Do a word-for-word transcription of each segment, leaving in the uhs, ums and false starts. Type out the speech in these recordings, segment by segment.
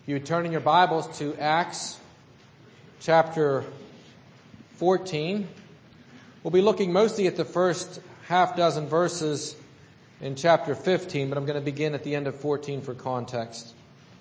you would turn in your Bibles to Acts chapter fourteen. We'll be looking mostly at the first half dozen verses in chapter fifteen, but I'm going to begin at the end of fourteen for context.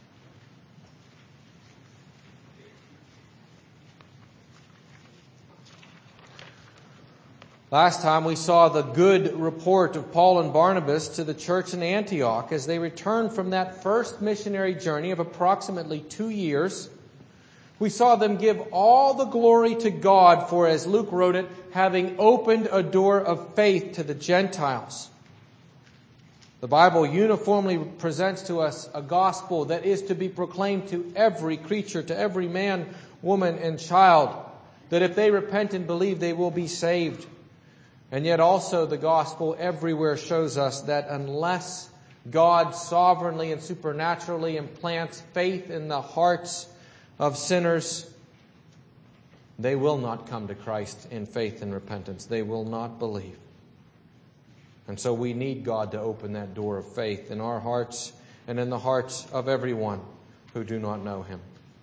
Last time we saw the good report of Paul and Barnabas to the church in Antioch as they returned from that first missionary journey of approximately two years. We saw them give all the glory to God for, as Luke wrote it, having opened a door of faith to the Gentiles. The Bible uniformly presents to us a gospel that is to be proclaimed to every creature, to every man, woman, and child, that if they repent and believe, they will be saved. And yet also the gospel everywhere shows us that unless God sovereignly and supernaturally implants faith in the hearts of sinners, they will not come to Christ in faith and repentance. They will not believe. And so we need God to open that door of faith in our hearts and in the hearts of everyone who do not know Him.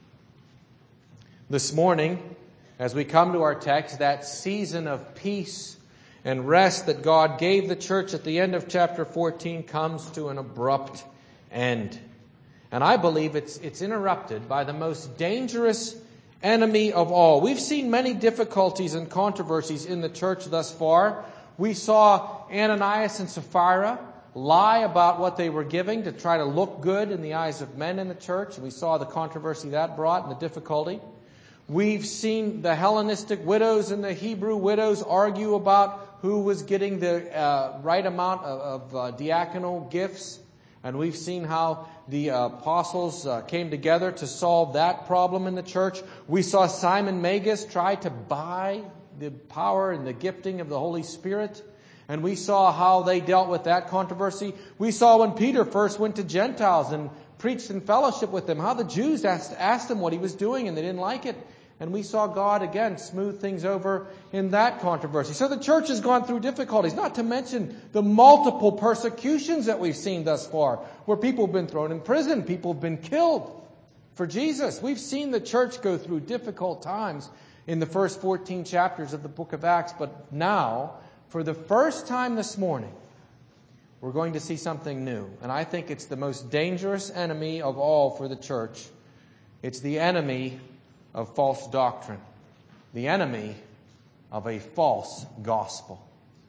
This morning, as we come to our text, that season of peace and rest that God gave the church at the end of chapter fourteen comes to an abrupt end. And I believe it's it's interrupted by the most dangerous enemy of all. We've seen many difficulties and controversies in the church thus far. We saw Ananias and Sapphira lie about what they were giving to try to look good in the eyes of men in the church. We saw the controversy that brought and the difficulty. We've seen the Hellenistic widows and the Hebrew widows argue about who was getting the uh, right amount of, of uh, diaconal gifts. And we've seen how the uh, apostles uh, came together to solve that problem in the church. We saw Simon Magus try to buy the power and the gifting of the Holy Spirit. And we saw how they dealt with that controversy. We saw when Peter first went to Gentiles and preached in fellowship with them, how the Jews asked, asked him what he was doing and they didn't like it. And we saw God again smooth things over in that controversy. So the church has gone through difficulties, not to mention the multiple persecutions that we've seen thus far, where people have been thrown in prison, people have been killed for Jesus. We've seen the church go through difficult times in the first fourteen chapters of the book of Acts. But now, for the first time this morning, we're going to see something new. And I think it's the most dangerous enemy of all for the church. It's the enemy of false doctrine. The enemy of a false gospel.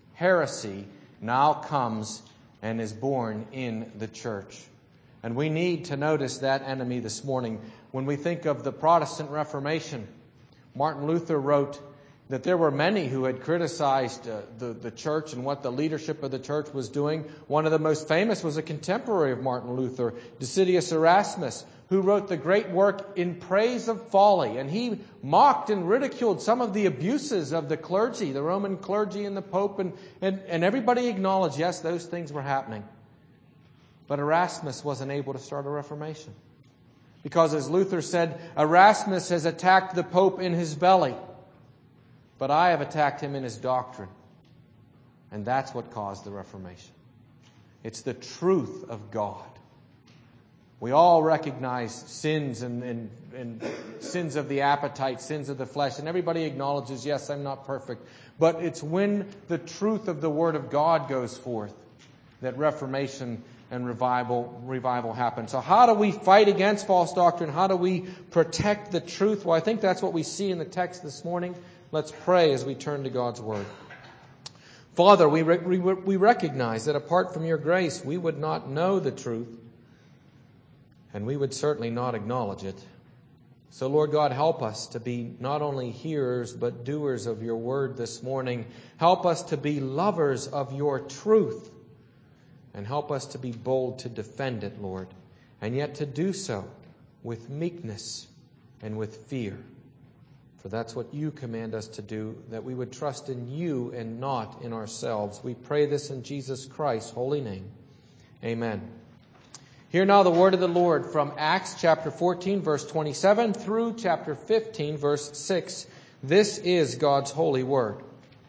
Heresy now comes and is born in the church. And we need to notice that enemy this morning. When we think of the Protestant Reformation, Martin Luther wrote that there were many who had criticized uh, the, the church and what the leadership of the church was doing. One of the most famous was a contemporary of Martin Luther, Decidius Erasmus, who wrote the great work In Praise of Folly. And he mocked and ridiculed some of the abuses of the clergy, the Roman clergy and the Pope, and, and, and everybody acknowledged, yes, those things were happening. But Erasmus wasn't able to start a reformation. Because as Luther said, Erasmus has attacked the Pope in his belly, but I have attacked him in his doctrine. And that's what caused the Reformation. It's the truth of God. We all recognize sins and, and, and sins of the appetite, sins of the flesh, and everybody acknowledges, yes, I'm not perfect. But it's when the truth of the Word of God goes forth that reformation and revival revival happens. So how do we fight against false doctrine? How do we protect the truth? Well, I think that's what we see in the text this morning. Let's pray as we turn to God's Word. Father, we, re- we, we recognize that apart from your grace, we would not know the truth. And we would certainly not acknowledge it. So, Lord God, help us to be not only hearers, but doers of your word this morning. Help us to be lovers of your truth. And help us to be bold to defend it, Lord. And yet to do so with meekness and with fear. For that's what you command us to do, that we would trust in you and not in ourselves. We pray this in Jesus Christ's holy name. Amen. Hear now the word of the Lord from Acts chapter fourteen, verse twenty-seven through chapter fifteen, verse six. This is God's holy word.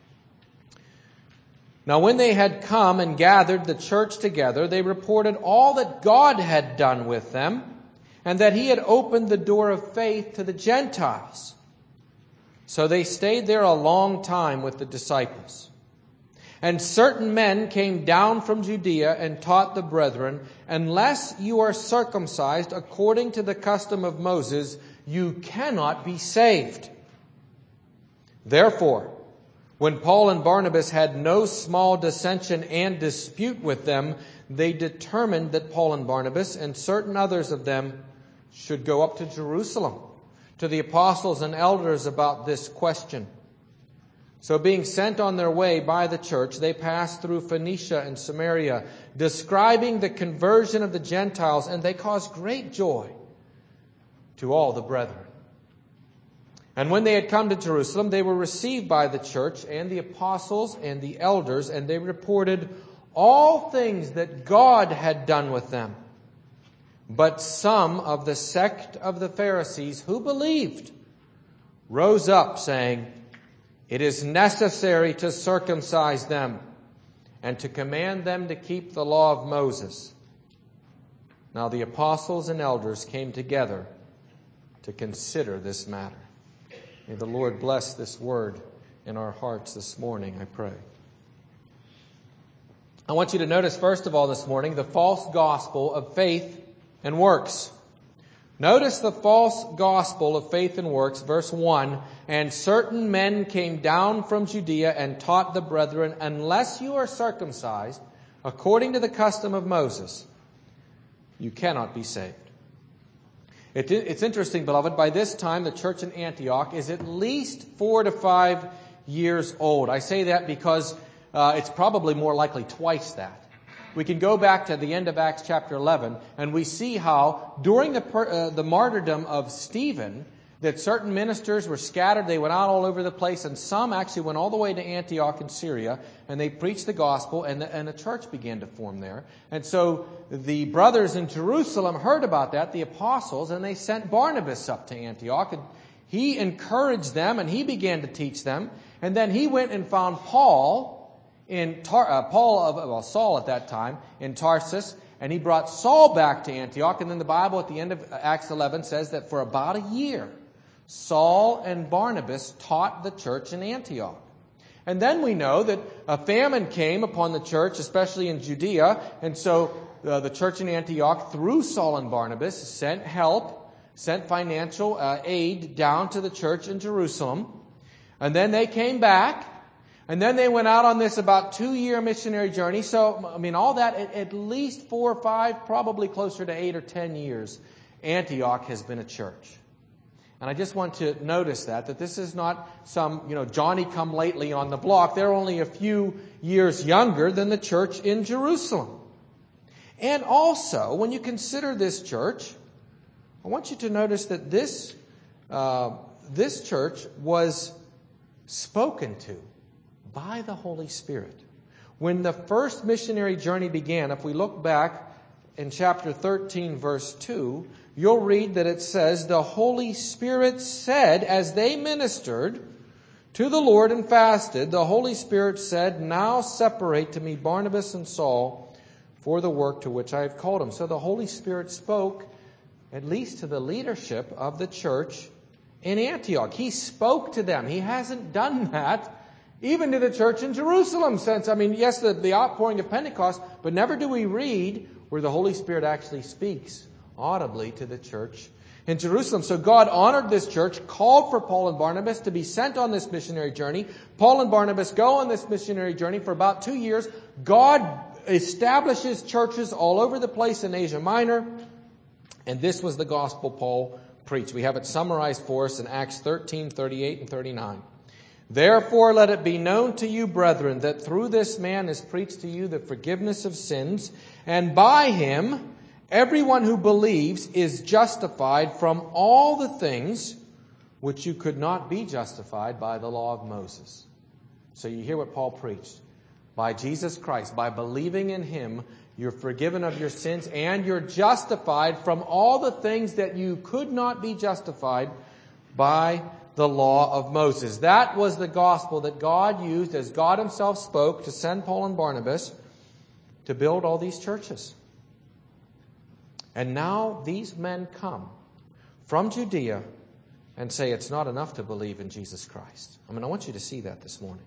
Now when they had come and gathered the church together, they reported all that God had done with them and that he had opened the door of faith to the Gentiles. So they stayed there a long time with the disciples. And certain men came down from Judea and taught the brethren, unless you are circumcised according to the custom of Moses, you cannot be saved. Therefore, when Paul and Barnabas had no small dissension and dispute with them, they determined that Paul and Barnabas and certain others of them should go up to Jerusalem to the apostles and elders about this question. So being sent on their way by the church, they passed through Phoenicia and Samaria, describing the conversion of the Gentiles, and they caused great joy to all the brethren. And when they had come to Jerusalem, they were received by the church and the apostles and the elders, and they reported all things that God had done with them. But some of the sect of the Pharisees who believed rose up, saying, "It is necessary to circumcise them and to command them to keep the law of Moses." Now the apostles and elders came together to consider this matter. May the Lord bless this word in our hearts this morning, I pray. I want you to notice, first of all, this morning, the false gospel of faith and works. Notice the false gospel of faith and works, verse one, "And certain men came down from Judea and taught the brethren, unless you are circumcised according to the custom of Moses, you cannot be saved." It, it's interesting, beloved, by this time the church in Antioch is at least four to five years old. I say that because uh, it's probably more likely twice that. We can go back to the end of Acts chapter eleven, and we see how during the per, uh, the martyrdom of Stephen, that certain ministers were scattered. They went out all over the place, and some actually went all the way to Antioch in Syria, and they preached the gospel, and, the, and a church began to form there. And so the brothers in Jerusalem heard about that, the apostles, and they sent Barnabas up to Antioch, and he encouraged them, and he began to teach them. And then he went and found Paul, in Tar- uh, Paul of well, Saul at that time in Tarsus, and he brought Saul back to Antioch. And then the Bible at the end of Acts eleven says that for about a year, Saul and Barnabas taught the church in Antioch. And then we know that a famine came upon the church, especially in Judea, and so uh, the church in Antioch, through Saul and Barnabas, sent help, sent financial uh, aid down to the church in Jerusalem. And then they came back. And then they went out on this about two-year missionary journey. So, I mean, all that, at, at least four or five, probably closer to eight or ten years, Antioch has been a church. And I just want to notice that, that this is not some, you know, Johnny-come-lately on the block. They're only a few years younger than the church in Jerusalem. And also, when you consider this church, I want you to notice that this, uh, this church was spoken to by the Holy Spirit. When the first missionary journey began, if we look back in chapter thirteen, verse two, you'll read that it says, "The Holy Spirit said, as they ministered to the Lord and fasted, the Holy Spirit said, 'Now separate to me Barnabas and Saul for the work to which I have called them.'" So the Holy Spirit spoke, at least to the leadership of the church in Antioch. He spoke to them. He hasn't done that even to the church in Jerusalem since, I mean, yes, the, the outpouring of Pentecost, but never do we read where the Holy Spirit actually speaks audibly to the church in Jerusalem. So God honored this church, called for Paul and Barnabas to be sent on this missionary journey. Paul and Barnabas go on this missionary journey for about two years. God establishes churches all over the place in Asia Minor. And this was the gospel Paul preached. We have it summarized for us in Acts thirteen, thirty-eight and thirty-nine. "Therefore let it be known to you, brethren, that through this man is preached to you the forgiveness of sins, and by him everyone who believes is justified from all the things which you could not be justified by the law of Moses." So you hear what Paul preached. By Jesus Christ, by believing in him, you're forgiven of your sins, and you're justified from all the things that you could not be justified by the law of Moses. That was the gospel that God used as God himself spoke to send Paul and Barnabas to build all these churches. And now these men come from Judea and say it's not enough to believe in Jesus Christ. I mean, I want you to see that this morning.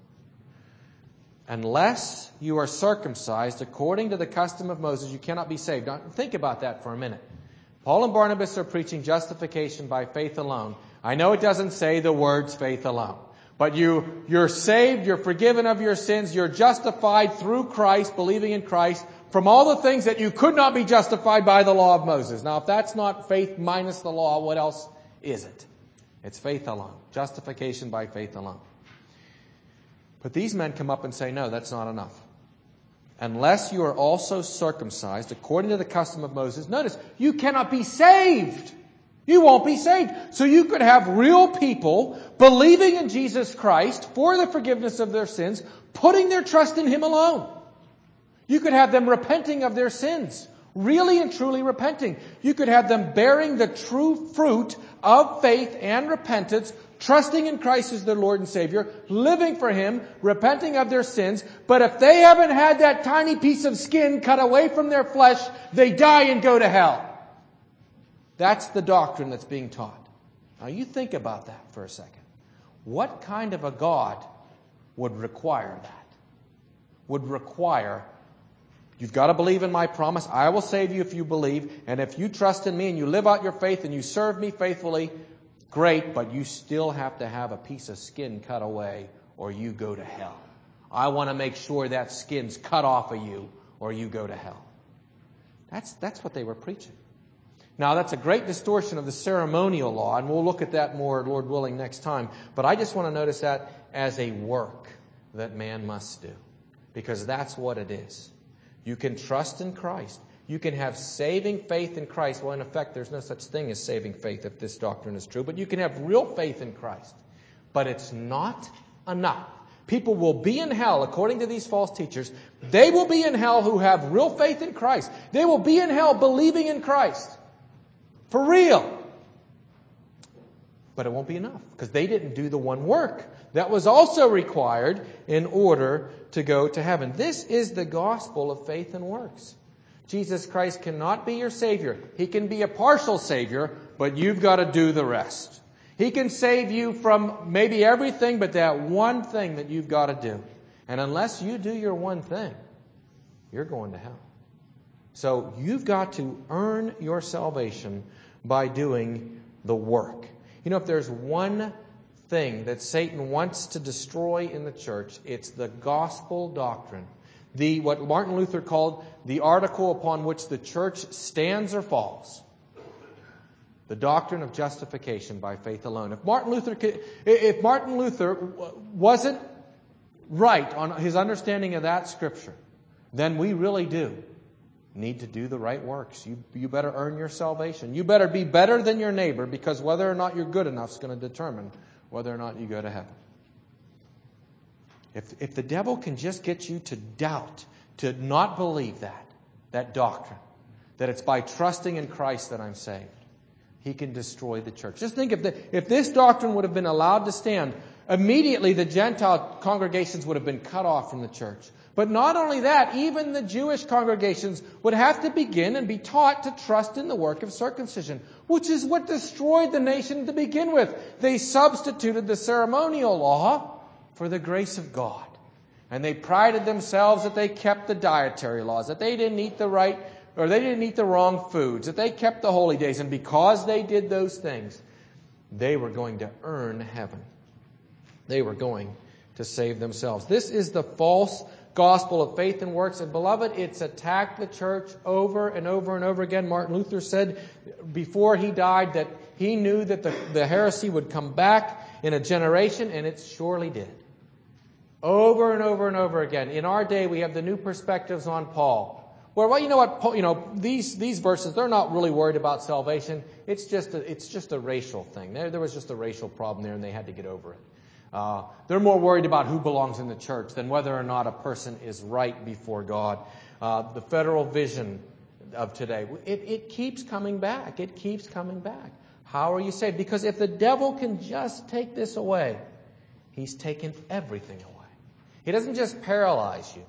Unless you are circumcised according to the custom of Moses, you cannot be saved. Now, think about that for a minute. Paul and Barnabas are preaching justification by faith alone. I know it doesn't say the words faith alone. But you, you're saved, you're forgiven of your sins, you're justified through Christ, believing in Christ, from all the things that you could not be justified by the law of Moses. Now, if that's not faith minus the law, what else is it? It's faith alone. Justification by faith alone. But these men come up and say, no, that's not enough. Unless you are also circumcised according to the custom of Moses. Notice, you cannot be saved. You won't be saved. So you could have real people believing in Jesus Christ for the forgiveness of their sins, putting their trust in Him alone. You could have them repenting of their sins, really and truly repenting. You could have them bearing the true fruit of faith and repentance, trusting in Christ as their Lord and Savior, living for Him, repenting of their sins. But if they haven't had that tiny piece of skin cut away from their flesh, they die and go to hell. That's the doctrine that's being taught. Now you think about that for a second. What kind of a God would require that? Would require, you've got to believe in my promise. I will save you if you believe. And if you trust in me and you live out your faith and you serve me faithfully, great, but you still have to have a piece of skin cut away or you go to hell. I want to make sure that skin's cut off of you or you go to hell. That's, that's what they were preaching. Now, that's a great distortion of the ceremonial law, and we'll look at that more, Lord willing, next time. But I just want to notice that as a work that man must do, because that's what it is. You can trust in Christ. You can have saving faith in Christ. Well, in effect, there's no such thing as saving faith if this doctrine is true. But you can have real faith in Christ. But it's not enough. People will be in hell, according to these false teachers. They will be in hell who have real faith in Christ. They will be in hell believing in Christ. For real. But it won't be enough, because they didn't do the one work that was also required in order to go to heaven. This is the gospel of faith and works. Jesus Christ cannot be your Savior. He can be a partial Savior, but you've got to do the rest. He can save you from maybe everything, but that one thing that you've got to do. And unless you do your one thing, you're going to hell. So you've got to earn your salvation by doing the work. You know, if there's one thing that Satan wants to destroy in the church, it's the gospel doctrine. The what Martin Luther called the article upon which the church stands or falls. The doctrine of justification by faith alone. If Martin Luther if Martin Luther wasn't right on his understanding of that scripture, then we really do need to do the right works. You, you better earn your salvation. You better be better than your neighbor, because whether or not you're good enough is going to determine whether or not you go to heaven. If, if the devil can just get you to doubt, to not believe that, that doctrine, that it's by trusting in Christ that I'm saved, he can destroy the church. Just think if, the, if this doctrine would have been allowed to stand, immediately the Gentile congregations would have been cut off from the church. But not only that, even the Jewish congregations would have to begin and be taught to trust in the work of circumcision, which is what destroyed the nation to begin with. They substituted the ceremonial law for the grace of God. And they prided themselves that they kept the dietary laws, that they didn't eat the right, or they didn't eat the wrong foods, that they kept the holy days. And because they did those things, they were going to earn heaven. They were going to save themselves. This is the false gospel of faith and works. And beloved, it's attacked the church over and over and over again. Martin Luther said before he died that he knew that the, the heresy would come back in a generation, and it surely did. Over and over and over again. In our day, we have the new perspectives on Paul. Where, well, you know what, Paul, you know, these, these verses, they're not really worried about salvation. It's just a, it's just a racial thing. There, there was just a racial problem there, and they had to get over it. Uh, they're more worried about who belongs in the church than whether or not a person is right before God. Uh, the federal vision of today, it, it keeps coming back. It keeps coming back. How are you saved? Because if the devil can just take this away, he's taken everything away. He doesn't just paralyze you.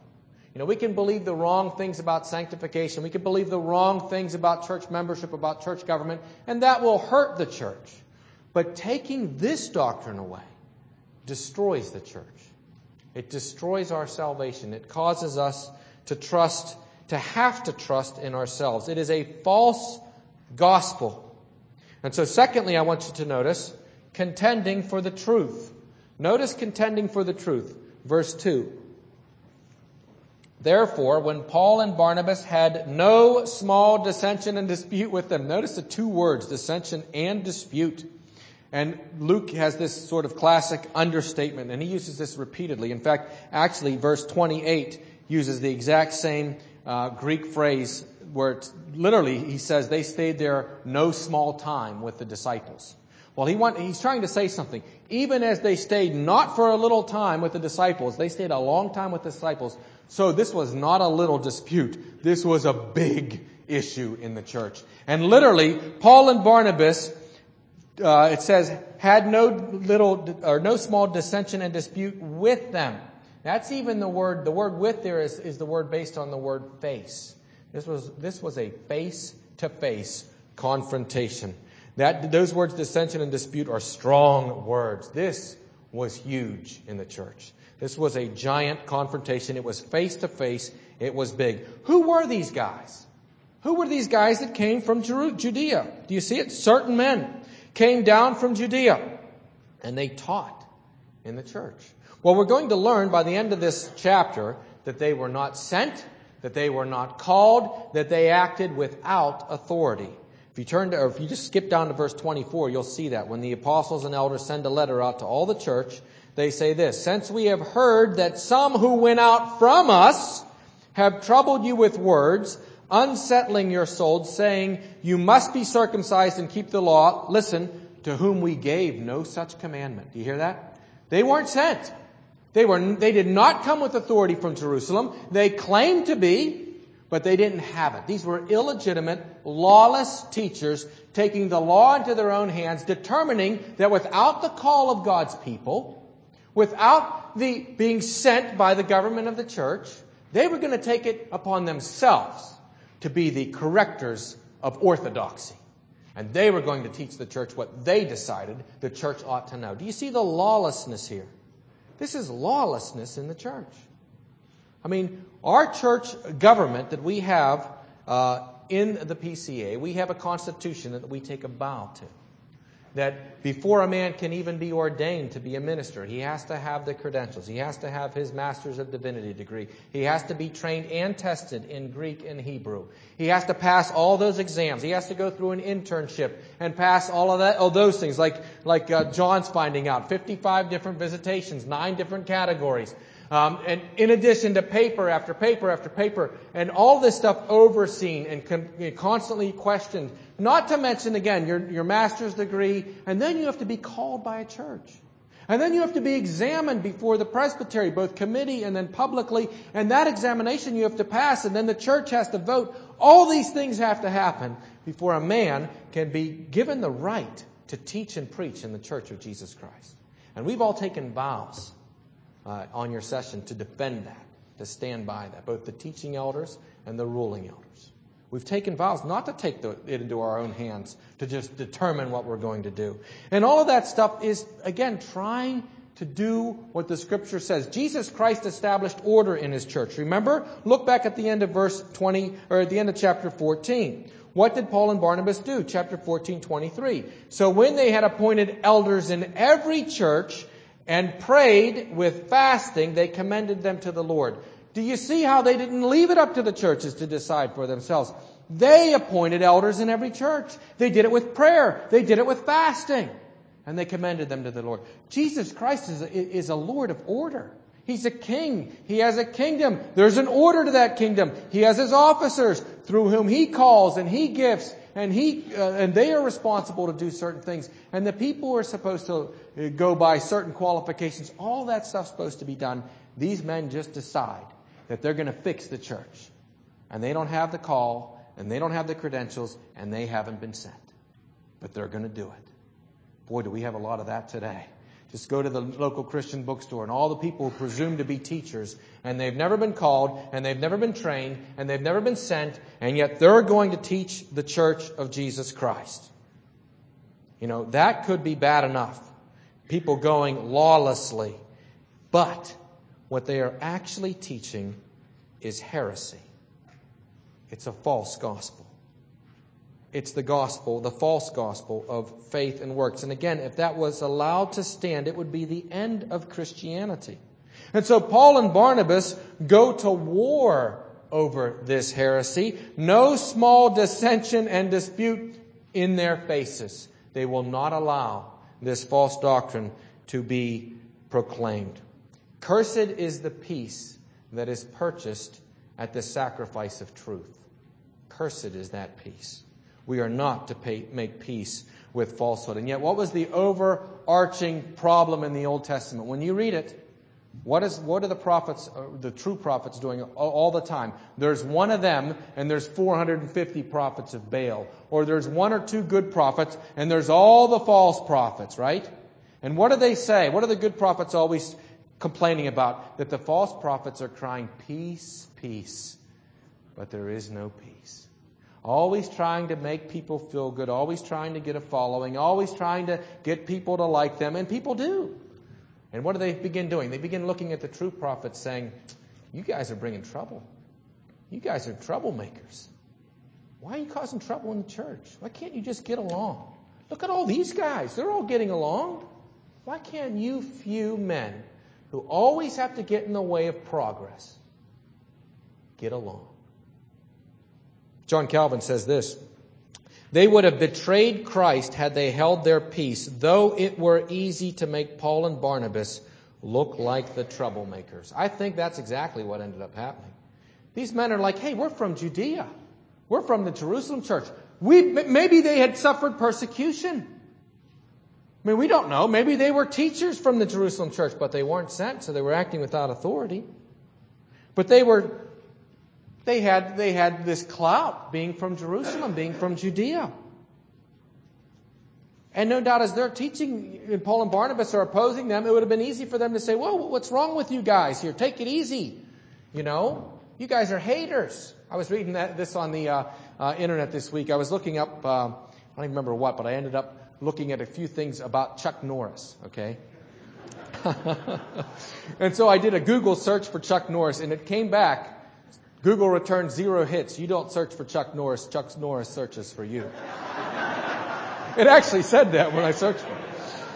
You know, we can believe the wrong things about sanctification. We can believe the wrong things about church membership, about church government, and that will hurt the church. But taking this doctrine away destroys the church. It destroys our salvation. It causes us to trust, to have to trust in ourselves. It is a false gospel. And so secondly, I want you to notice contending for the truth. Notice contending for the truth. Verse two. Therefore, when Paul and Barnabas had no small dissension and dispute with them. Notice the two words, dissension and dispute. And Luke has this sort of classic understatement, and he uses this repeatedly. In fact, actually, verse twenty-eight uses the exact same uh, Greek phrase where it's, literally he says they stayed there no small time with the disciples. Well, he want, he's trying to say something. Even as they stayed not for a little time with the disciples, they stayed a long time with the disciples. So this was not a little dispute. This was a big issue in the church. And literally, Paul and Barnabas, uh, it says, had no little or no small dissension and dispute with them. That's even the word, the word with there is, is the word based on the word face. This was, this was a face-to-face confrontation. That, those words, dissension and dispute, are strong words. This was huge in the church. This was a giant confrontation. It was face-to-face. It was big. Who were these guys? Who were these guys that came from Judea? Do you see it? Certain men came down from Judea, and they taught in the church. Well, we're going to learn by the end of this chapter that they were not sent, that they were not called, that they acted without authority. If you turn to, or if you just skip down to verse twenty-four, you'll see that when the apostles and elders send a letter out to all the church, they say this: since we have heard that some who went out from us have troubled you with words, unsettling your souls, saying, you must be circumcised and keep the law. Listen, to whom we gave no such commandment. Do you hear that? They weren't sent. They were, they did not come with authority from Jerusalem. They claimed to be, but they didn't have it. These were illegitimate, lawless teachers taking the law into their own hands, determining that without the call of God's people, without the being sent by the government of the church, they were going to take it upon themselves to be the correctors of orthodoxy. And they were going to teach the church what they decided the church ought to know. Do you see the lawlessness here? This is lawlessness in the church. I mean, our church government that we have uh, in the P C A, we have a constitution that we take a vow to. That before a man can even be ordained to be a minister, he has to have the credentials. He has to have his Master's of Divinity degree. He has to be trained and tested in Greek and Hebrew. He has to pass all those exams. He has to go through an internship and pass all of that, all those things, like like uh, John's finding out, fifty-five different visitations, nine different categories. Um, and in addition to paper after paper after paper, and all this stuff overseen and con- constantly questioned. Not to mention, again, your, your master's degree, and then you have to be called by a church. And then you have to be examined before the presbytery, both committee and then publicly, and that examination you have to pass, and then the church has to vote. All these things have to happen before a man can be given the right to teach and preach in the church of Jesus Christ. And we've all taken vows Uh, on your session to defend that, to stand by that, both the teaching elders and the ruling elders. We've taken vows not to take the, it into our own hands, to just determine what we're going to do. And all of that stuff is, again, trying to do what the Scripture says. Jesus Christ established order in His church. Remember? Look back at the end of verse twenty, or at the end of chapter fourteen. What did Paul and Barnabas do? Chapter fourteen, twenty-three. So when they had appointed elders in every church, and prayed with fasting, they commended them to the Lord. Do you see how they didn't leave it up to the churches to decide for themselves? They appointed elders in every church. They did it with prayer. They did it with fasting. And they commended them to the Lord. Jesus Christ is a, is a Lord of order. He's a king. He has a kingdom. There's an order to that kingdom. He has His officers through whom He calls and He gifts. And he uh, and they are responsible to do certain things. And the people are supposed to uh, go by certain qualifications. All that stuff's supposed to be done. These men just decide that they're going to fix the church. And they don't have the call, and they don't have the credentials, and they haven't been sent. But they're going to do it. Boy, do we have a lot of that today. Just go to the local Christian bookstore and all the people who presume to be teachers, and they've never been called, and they've never been trained, and they've never been sent, and yet they're going to teach the church of Jesus Christ. You know, that could be bad enough. People going lawlessly. But what they are actually teaching is heresy. It's a false gospel. It's the gospel, the false gospel of faith and works. And again, if that was allowed to stand, it would be the end of Christianity. And so Paul and Barnabas go to war over this heresy. No small dissension and dispute in their faces. They will not allow this false doctrine to be proclaimed. Cursed is the peace that is purchased at the sacrifice of truth. Cursed is that peace. We are not to pay, make peace with falsehood. And yet, what was the overarching problem in the Old Testament? When you read it, what is what are the prophets, the true prophets, doing all, all the time? There's one of them, and there's four hundred fifty prophets of Baal. Or there's one or two good prophets, and there's all the false prophets, right? And what do they say? What are the good prophets always complaining about? That the false prophets are crying, peace, peace. But there is no peace. Always trying to make people feel good, always trying to get a following, always trying to get people to like them, and people do. And what do they begin doing? They begin looking at the true prophets saying, you guys are bringing trouble. You guys are troublemakers. Why are you causing trouble in the church? Why can't you just get along? Look at all these guys. They're all getting along. Why can't you few men who always have to get in the way of progress get along? John Calvin says this, they would have betrayed Christ had they held their peace, though it were easy to make Paul and Barnabas look like the troublemakers. I think that's exactly what ended up happening. These men are like, hey, we're from Judea. We're from the Jerusalem church. We, maybe they had suffered persecution. I mean, we don't know. Maybe they were teachers from the Jerusalem church, but they weren't sent, so they were acting without authority. But they were... They had, they had this clout being from Jerusalem, being from Judea. And no doubt as they're teaching, and Paul and Barnabas are opposing them, it would have been easy for them to say, whoa, what's wrong with you guys here? Take it easy. You know, you guys are haters. I was reading that, this on the uh, uh, internet this week. I was looking up, uh, I don't even remember what, but I ended up looking at a few things about Chuck Norris, okay? And so I did a Google search for Chuck Norris, and it came back, Google returns zero hits. You don't search for Chuck Norris. Chuck Norris searches for you. It actually said that when I searched for it.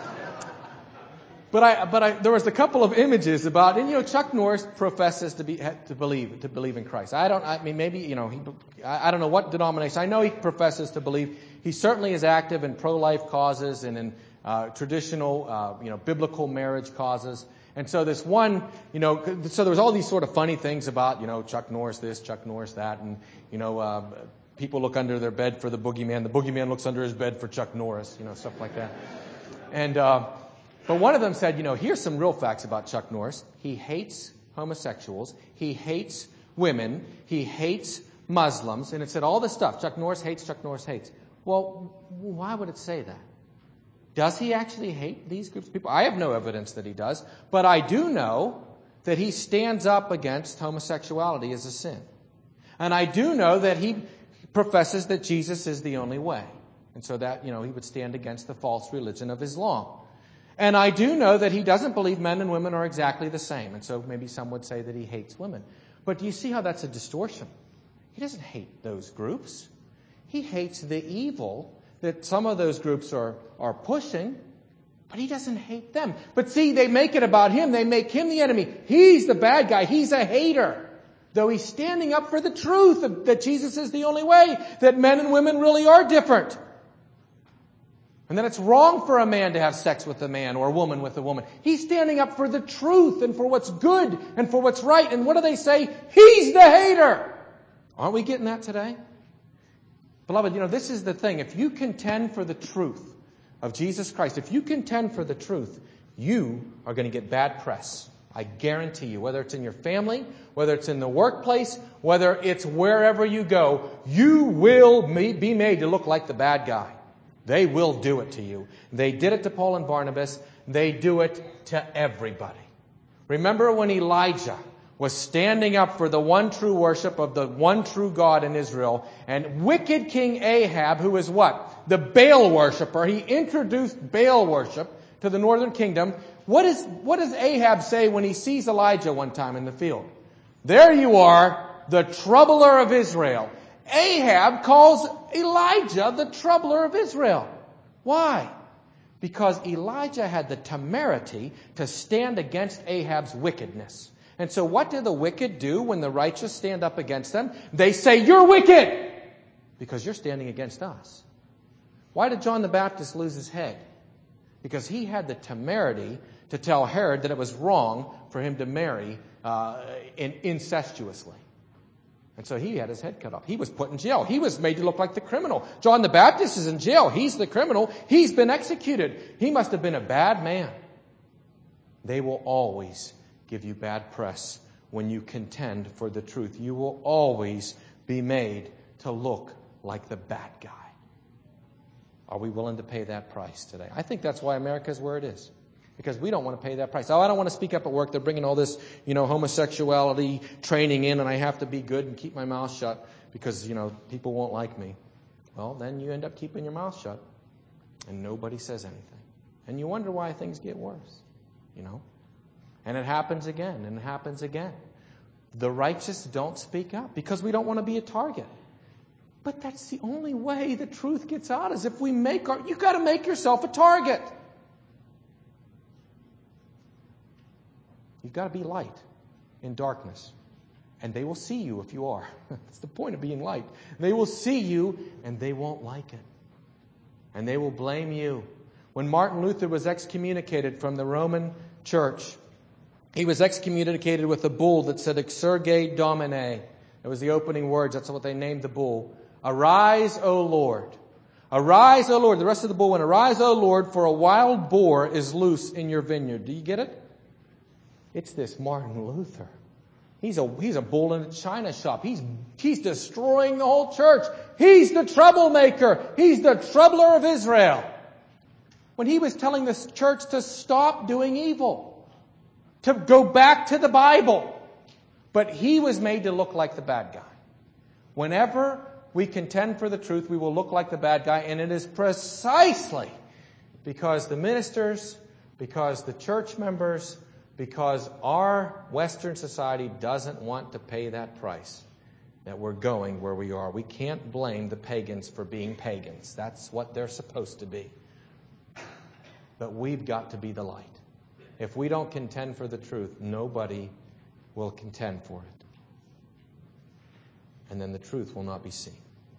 But I, but I, there was a couple of images about, and you know, Chuck Norris professes to be, to believe, to believe in Christ. I don't, I mean, maybe, you know, he, I don't know what denomination. I know he professes to believe. He certainly is active in pro-life causes and in uh, traditional, uh, you know, biblical marriage causes. And so this one, you know, so there was all these sort of funny things about, you know, Chuck Norris this, Chuck Norris that, and, you know, uh, people look under their bed for the boogeyman. The boogeyman looks under his bed for Chuck Norris, you know, stuff like that. And, uh, but one of them said, you know, here's some real facts about Chuck Norris. He hates homosexuals. He hates women. He hates Muslims. And it said all this stuff. Chuck Norris hates, Chuck Norris hates. Well, why would it say that? Does he actually hate these groups of people? I have no evidence that he does, but I do know that he stands up against homosexuality as a sin. And I do know that he professes that Jesus is the only way. And so that, you know, he would stand against the false religion of Islam. And I do know that he doesn't believe men and women are exactly the same. And so maybe some would say that he hates women. But do you see how that's a distortion? He doesn't hate those groups. He hates the evil that some of those groups are, are pushing, but he doesn't hate them. But see, they make it about him. They make him the enemy. He's the bad guy. He's a hater. Though he's standing up for the truth of, that Jesus is the only way, that men and women really are different. And that it's wrong for a man to have sex with a man or a woman with a woman. He's standing up for the truth and for what's good and for what's right. And what do they say? He's the hater. Aren't we getting that today? Beloved, you know, this is the thing. If you contend for the truth of Jesus Christ, if you contend for the truth, you are going to get bad press. I guarantee you, whether it's in your family, whether it's in the workplace, whether it's wherever you go, you will be made to look like the bad guy. They will do it to you. They did it to Paul and Barnabas. They do it to everybody. Remember when Elijah was standing up for the one true worship of the one true God in Israel, and wicked King Ahab, who is what? The Baal worshiper. He introduced Baal worship to the northern kingdom. What is, what does Ahab say when he sees Elijah one time in the field? There you are, the troubler of Israel. Ahab calls Elijah the troubler of Israel. Why? Because Elijah had the temerity to stand against Ahab's wickedness. And so what do the wicked do when the righteous stand up against them? They say, "You're wicked because you're standing against us." Why did John the Baptist lose his head? Because he had the temerity to tell Herod that it was wrong for him to marry uh, in, incestuously. And so he had his head cut off. He was put in jail. He was made to look like the criminal. John the Baptist is in jail. He's the criminal. He's been executed. He must have been a bad man. They will always give you bad press when you contend for the truth. You will always be made to look like the bad guy. Are we willing to pay that price today? I think that's why America is where it is. Because we don't want to pay that price. Oh, I don't want to speak up at work. They're bringing all this, you know, homosexuality training in, and I have to be good and keep my mouth shut because, you know, people won't like me. Well, then you end up keeping your mouth shut, and nobody says anything. And you wonder why things get worse, you know. And it happens again, and it happens again. The righteous don't speak up because we don't want to be a target. But that's the only way the truth gets out, is if we make our... You've got to make yourself a target. You've got to be light in darkness. And they will see you if you are. That's the point of being light. They will see you and they won't like it. And they will blame you. When Martin Luther was excommunicated from the Roman Church, he was excommunicated with a bull that said, Exsurge Domine. It was the opening words. That's what they named the bull. Arise, O Lord. Arise, O Lord. The rest of the bull went, Arise, O Lord, for a wild boar is loose in your vineyard. Do you get it? It's this Martin Luther. He's a, he's a bull in a china shop. He's, he's destroying the whole church. He's the troublemaker. He's the troubler of Israel. When he was telling this church to stop doing evil, to go back to the Bible. But he was made to look like the bad guy. Whenever we contend for the truth, we will look like the bad guy. And it is precisely because the ministers, because the church members, because our Western society doesn't want to pay that price that we're going where we are. We can't blame the pagans for being pagans. That's what they're supposed to be. But we've got to be the light. If we don't contend for the truth, nobody will contend for it. And then the truth will not be seen.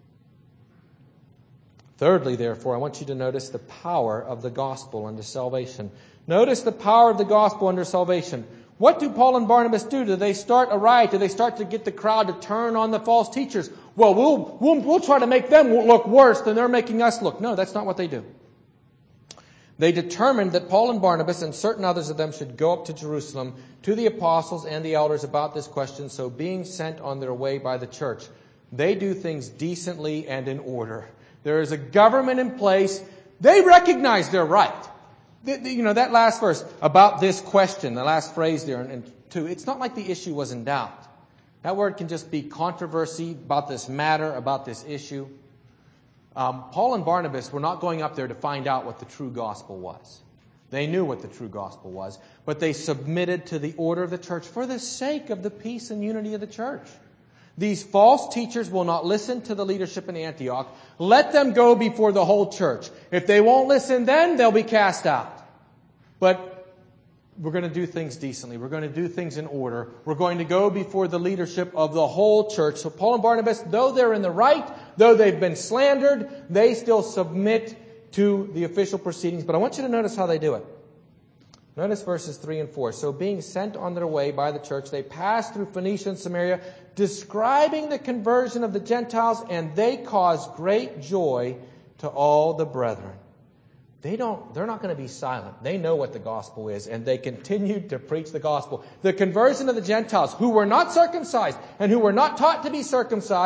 Thirdly, therefore, I want you to notice the power of the gospel unto salvation. Notice the power of the gospel under salvation. What do Paul and Barnabas do? Do they start a riot? Do they start to get the crowd to turn on the false teachers? Well, we'll, we'll, we'll try to make them look worse than they're making us look. No, that's not what they do. They determined that Paul and Barnabas and certain others of them should go up to Jerusalem to the apostles and the elders about this question. So being sent on their way by the church, they do things decently and in order. There is a government in place. They recognize they're right. You know, that last verse about this question, the last phrase there in two, it's not like the issue was in doubt. That word can just be controversy about this matter, about this issue. Um, Paul and Barnabas were not going up there to find out what the true gospel was. They knew what the true gospel was, but they submitted to the order of the church for the sake of the peace and unity of the church. These false teachers will not listen to the leadership in Antioch. Let them go before the whole church. If they won't listen then, they'll be cast out. But we're going to do things decently. We're going to do things in order. We're going to go before the leadership of the whole church. So Paul and Barnabas, though they're in the right, though they've been slandered, they still submit to the official proceedings. But I want you to notice how they do it. Notice verses three and four. So being sent on their way by the church, they passed through Phoenicia and Samaria, describing the conversion of the Gentiles, and they caused great joy to all the brethren. They don't, they're not going to be silent. They know what the gospel is, and they continued to preach the gospel. The conversion of the Gentiles, who were not circumcised and who were not taught to be circumcised,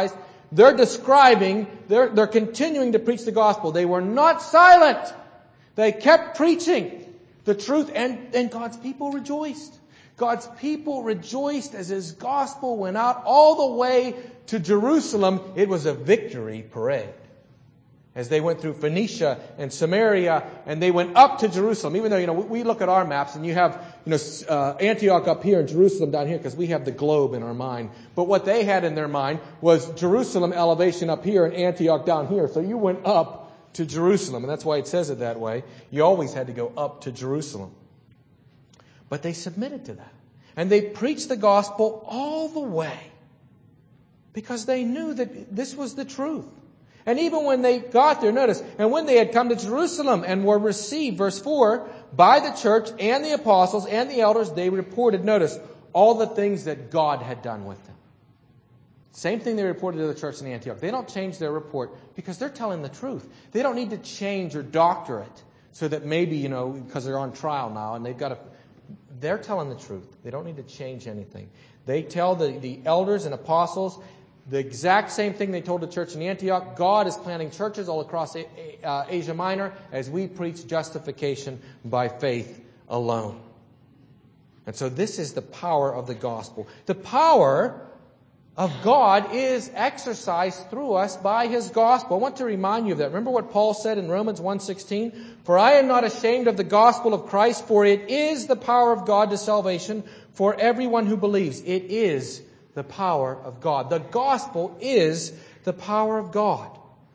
they're describing, they're, they're continuing to preach the gospel. They were not silent. They kept preaching the truth, and, and God's people rejoiced. God's people rejoiced as His gospel went out all the way to Jerusalem. It was a victory parade. As they went through Phoenicia and Samaria, and they went up to Jerusalem. Even though, you know, we look at our maps, and you have, you know, uh, Antioch up here and Jerusalem down here, because we have the globe in our mind. But what they had in their mind was Jerusalem elevation up here and Antioch down here. So you went up to Jerusalem, and that's why it says it that way. You always had to go up to Jerusalem. But they submitted to that. And they preached the gospel all the way, because they knew that this was the truth. And even when they got there, notice, and when they had come to Jerusalem and were received, verse four, by the church and the apostles and the elders, they reported, notice, all the things that God had done with them. Same thing they reported to the church in Antioch. They don't change their report because they're telling the truth. They don't need to change or doctor it so that maybe, you know, because they're on trial now and they've got to, they're telling the truth. They don't need to change anything. They tell the, the elders and apostles the exact same thing they told the church in Antioch. God is planting churches all across Asia Minor as we preach justification by faith alone. And so this is the power of the gospel. The power of God is exercised through us by His gospel. I want to remind you of that. Remember what Paul said in Romans one sixteen? For I am not ashamed of the gospel of Christ, for it is the power of God to salvation for everyone who believes. It is the power of God. The gospel is the power of God.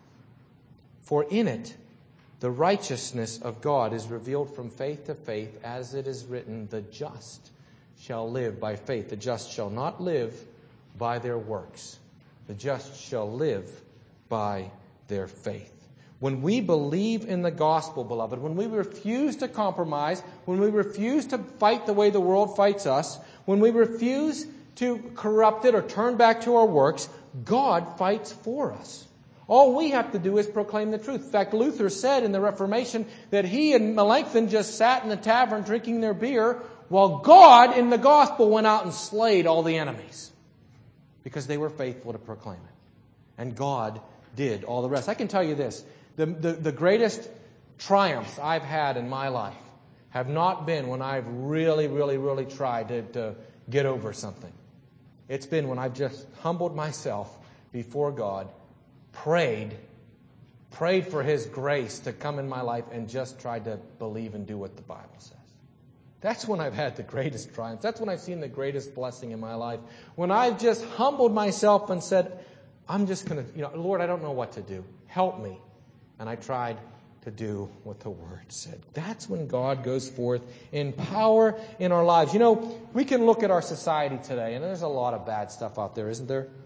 For in it, the righteousness of God is revealed from faith to faith, as it is written, the just shall live by faith. The just shall not live by their works. The just shall live by their faith. When we believe in the gospel, beloved, when we refuse to compromise, when we refuse to fight the way the world fights us, when we refuse to corrupt it or turn back to our works, God fights for us. All we have to do is proclaim the truth. In fact, Luther said in the Reformation that he and Melanchthon just sat in the tavern drinking their beer while God in the gospel went out and slayed all the enemies, because they were faithful to proclaim it. And God did all the rest. I can tell you this, the, the, the greatest triumphs I've had in my life have not been when I've really, really, really tried to, to get over something. It's been when I've just humbled myself before God, prayed, prayed for His grace to come in my life, and just tried to believe and do what the Bible says. That's when I've had the greatest triumph. That's when I've seen the greatest blessing in my life. When I've just humbled myself and said, I'm just going to, you know, Lord, I don't know what to do. Help me. And I tried to do what the Word said. That's when God goes forth in power in our lives. You know, we can look at our society today, and there's a lot of bad stuff out there, isn't there?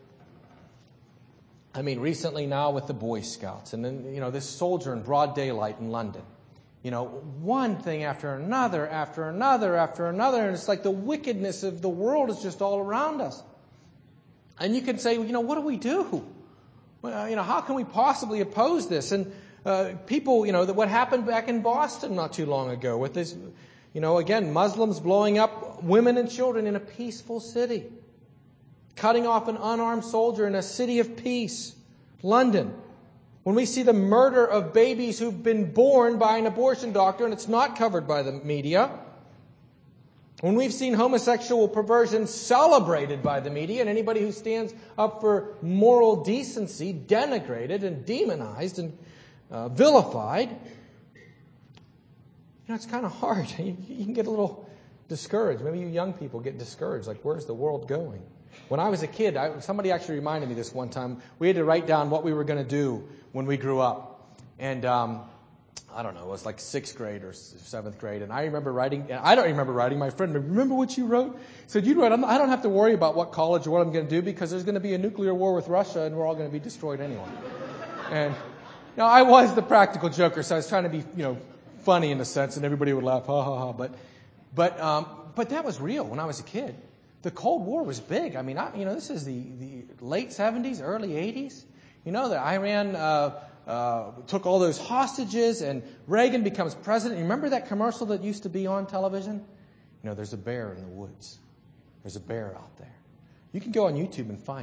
I mean, recently now with the Boy Scouts, and then, you know, this soldier in broad daylight in London. You know, one thing after another, after another, after another, and it's like the wickedness of the world is just all around us. And you can say, well, you know, what do we do? Well, you know, how can we possibly oppose this? And Uh, people, you know, that what happened back in Boston not too long ago with this, you know, again, Muslims blowing up women and children in a peaceful city, cutting off an unarmed soldier in a city of peace, London. When we see the murder of babies who've been born by an abortion doctor and it's not covered by the media. When we've seen homosexual perversion celebrated by the media, and anybody who stands up for moral decency denigrated and demonized and Uh, vilified, you know, it's kind of hard. You, you can get a little discouraged. Maybe you young people get discouraged. Like, where's the world going? When I was a kid, I, somebody actually reminded me this one time. We had to write down what we were going to do when we grew up. And um, I don't know, it was like sixth grade or seventh grade. And I remember writing, and I don't remember writing, my friend, remember what you wrote? He said, you write, I don't have to worry about what college or what I'm going to do because there's going to be a nuclear war with Russia and we're all going to be destroyed anyway. And now, I was the practical joker, so I was trying to be, you know, funny in a sense, and everybody would laugh, ha, ha, ha. But, but, um, but that was real when I was a kid. The Cold War was big. I mean, I, you know, this is the, the late seventies, early eighties. You know, that Iran uh, uh, took all those hostages, and Reagan becomes president. You remember that commercial that used to be on television? You know, there's a bear in the woods. There's a bear out there. You can go on YouTube and find it.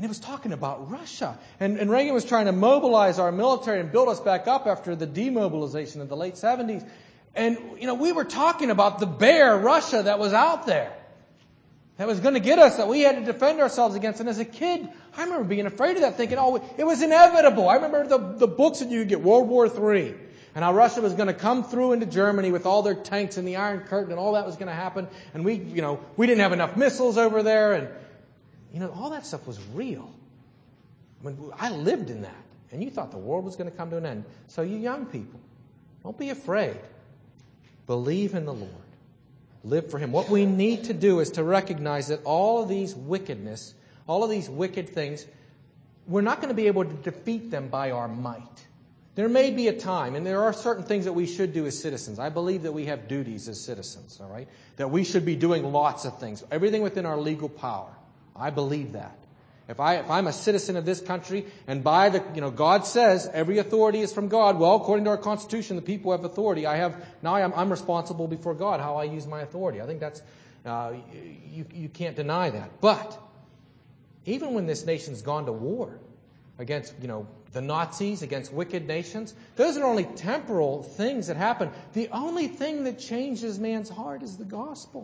And it was talking about Russia. And, and Reagan was trying to mobilize our military and build us back up after the demobilization of the late seventies. And, you know, we were talking about the bear Russia that was out there, that was going to get us, that we had to defend ourselves against. And as a kid, I remember being afraid of that, thinking, oh, it was inevitable. I remember the, the books that you could get, World War Three. And how Russia was going to come through into Germany with all their tanks and the Iron Curtain and all that was going to happen. And we, you know, we didn't have enough missiles over there. And, you know, all that stuff was real. I mean, I lived in that. And you thought the world was going to come to an end. So you young people, don't be afraid. Believe in the Lord. Live for Him. What we need to do is to recognize that all of these wickedness, all of these wicked things, we're not going to be able to defeat them by our might. There may be a time, and there are certain things that we should do as citizens. I believe that we have duties as citizens, all right? That we should be doing lots of things, everything within our legal power. I believe that. If I, if I'm a citizen of this country, and by the, you know, God says every authority is from God. Well, according to our Constitution, the people have authority. I have, now I'm, I'm responsible before God how I use my authority. I think that's, uh, you, you can't deny that. But, even when this nation's gone to war against, you know, the Nazis, against wicked nations, those are only temporal things that happen. The only thing that changes man's heart is the gospel.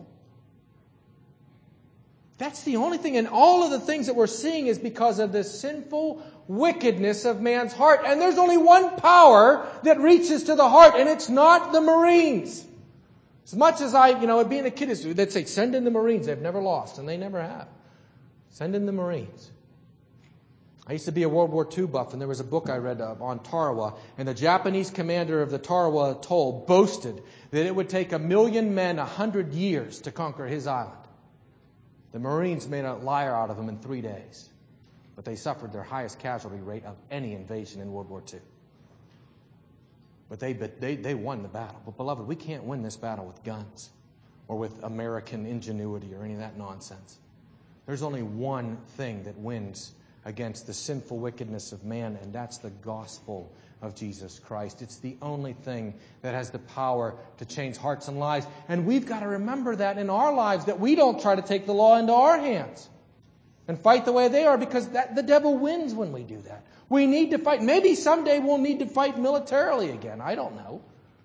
That's the only thing. And all of the things that we're seeing is because of the sinful wickedness of man's heart. And there's only one power that reaches to the heart, and it's not the Marines. As much as I, you know, being a kid, they'd say, send in the Marines. They've never lost, and they never have. Send in the Marines. I used to be a World War Two buff, and there was a book I read uh, on Tarawa, and the Japanese commander of the Tarawa Atoll boasted that it would take a million men a hundred years to conquer his island. The Marines made a liar out of them in three days, but they suffered their highest casualty rate of any invasion in World War Two. But they, but they, they won the battle. But beloved, we can't win this battle with guns or with American ingenuity or any of that nonsense. There's only one thing that wins against the sinful wickedness of man, and that's the gospel of Jesus Christ. It's the only thing that has the power to change hearts and lives. And we've got to remember that in our lives, that we don't try to take the law into our hands and fight the way they are, because that, the devil wins when we do that. We need to fight. Maybe someday we'll need to fight militarily again. I don't know.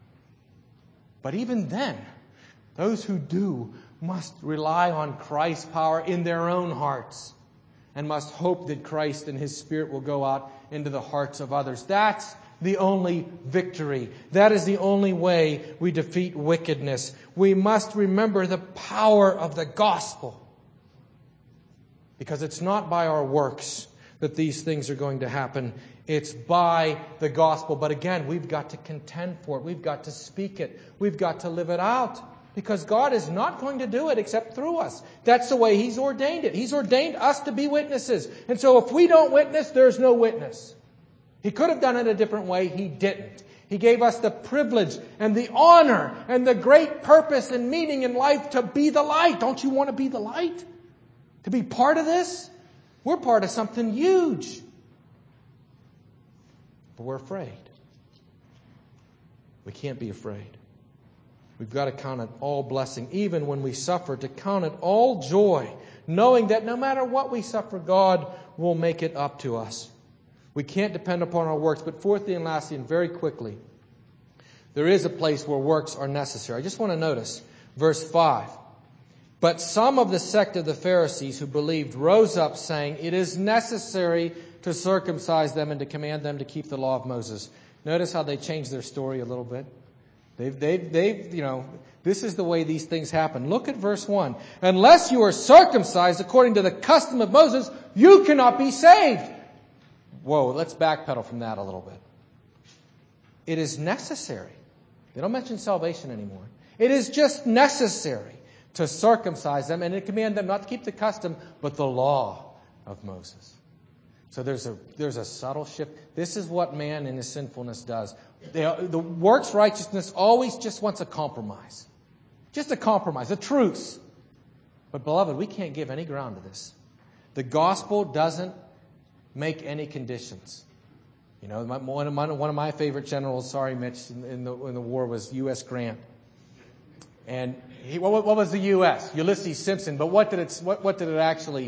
But even then, those who do must rely on Christ's power in their own hearts, and must hope that Christ and His Spirit will go out into the hearts of others. That's the only victory. That is the only way we defeat wickedness. We must remember the power of the gospel, because it's not by our works that these things are going to happen. It's by the gospel. But again, we've got to contend for it. We've got to speak it. We've got to live it out. Because God is not going to do it except through us. That's the way He's ordained it. He's ordained us to be witnesses. And so if we don't witness, there's no witness. He could have done it a different way. He didn't. He gave us the privilege and the honor and the great purpose and meaning in life to be the light. Don't you want to be the light? To be part of this? We're part of something huge. But we're afraid. We can't be afraid. We've got to count it all blessing, even when we suffer, to count it all joy, knowing that no matter what we suffer, God will make it up to us. We can't depend upon our works. But fourthly and lastly, and very quickly, there is a place where works are necessary. I just want to notice verse five. But some of the sect of the Pharisees who believed rose up, saying, it is necessary to circumcise them and to command them to keep the law of Moses. Notice how they changed their story a little bit. They've, they've, they've, you know, this is the way these things happen. Look at verse one. Unless you are circumcised according to the custom of Moses, you cannot be saved. Whoa, let's backpedal from that a little bit. It is necessary. They don't mention salvation anymore. It is just necessary to circumcise them and to command them not to keep the custom, but the law of Moses. So there's a there's a subtle shift. This is what man in his sinfulness does. They, the works righteousness always just wants a compromise. Just a compromise, a truce. But beloved, we can't give any ground to this. The gospel doesn't make any conditions. You know, my, one, of my, one of my favorite generals, sorry Mitch, in, in, the, in the war was U S Grant. And he, what, what was the U S? Ulysses Simpson. But what did it, what, what did it actually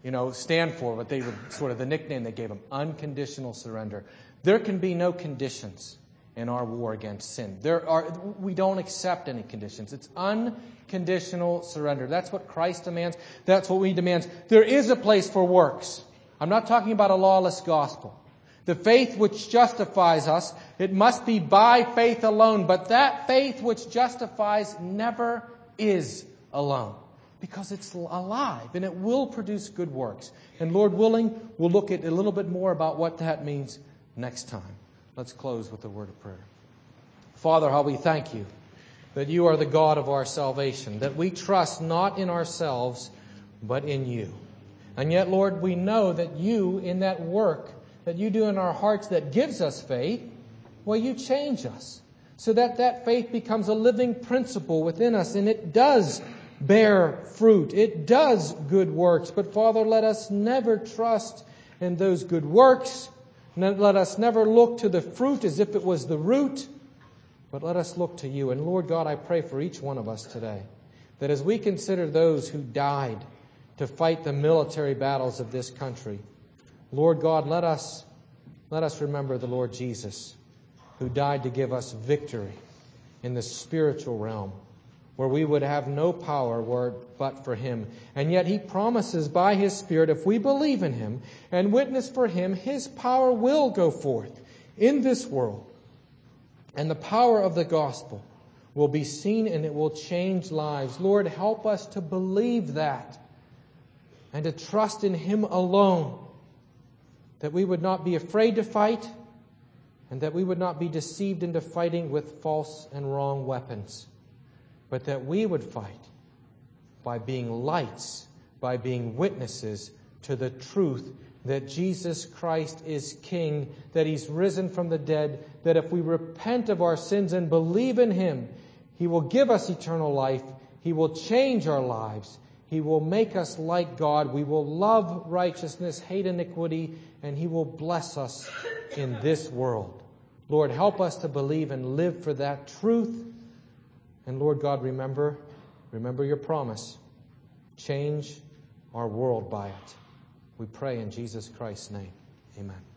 you know, stand for, what they would sort of the nickname they gave them, unconditional surrender. There can be no conditions in our war against sin. There are, we don't accept any conditions. It's unconditional surrender. That's what Christ demands. That's what we demand. There is a place for works. I'm not talking about a lawless gospel. The faith which justifies us, it must be by faith alone. But that faith which justifies never is alone, because it's alive and it will produce good works. And Lord willing, we'll look at a little bit more about what that means next time. Let's close with a word of prayer. Father, how we thank you that you are the God of our salvation, that we trust not in ourselves, but in you. And yet, Lord, we know that you, in that work that you do in our hearts that gives us faith, well, you change us so that that faith becomes a living principle within us, and it does bear fruit. It does good works. But Father, let us never trust in those good works. Let us never look to the fruit as if it was the root, but let us look to you. And Lord God, I pray for each one of us today, that as we consider those who died to fight the military battles of this country, Lord God, let us, let us remember the Lord Jesus, who died to give us victory in the spiritual realm, where we would have no power were but for Him. And yet He promises by His Spirit, if we believe in Him and witness for Him, His power will go forth in this world. And the power of the gospel will be seen and it will change lives. Lord, help us to believe that and to trust in Him alone, that we would not be afraid to fight and that we would not be deceived into fighting with false and wrong weapons, but that we would fight by being lights, by being witnesses to the truth that Jesus Christ is King, that He's risen from the dead, that if we repent of our sins and believe in Him, He will give us eternal life, He will change our lives, He will make us like God, we will love righteousness, hate iniquity, and He will bless us in this world. Lord, help us to believe and live for that truth. And Lord God, remember, remember your promise. Change our world by it. We pray in Jesus Christ's name. Amen.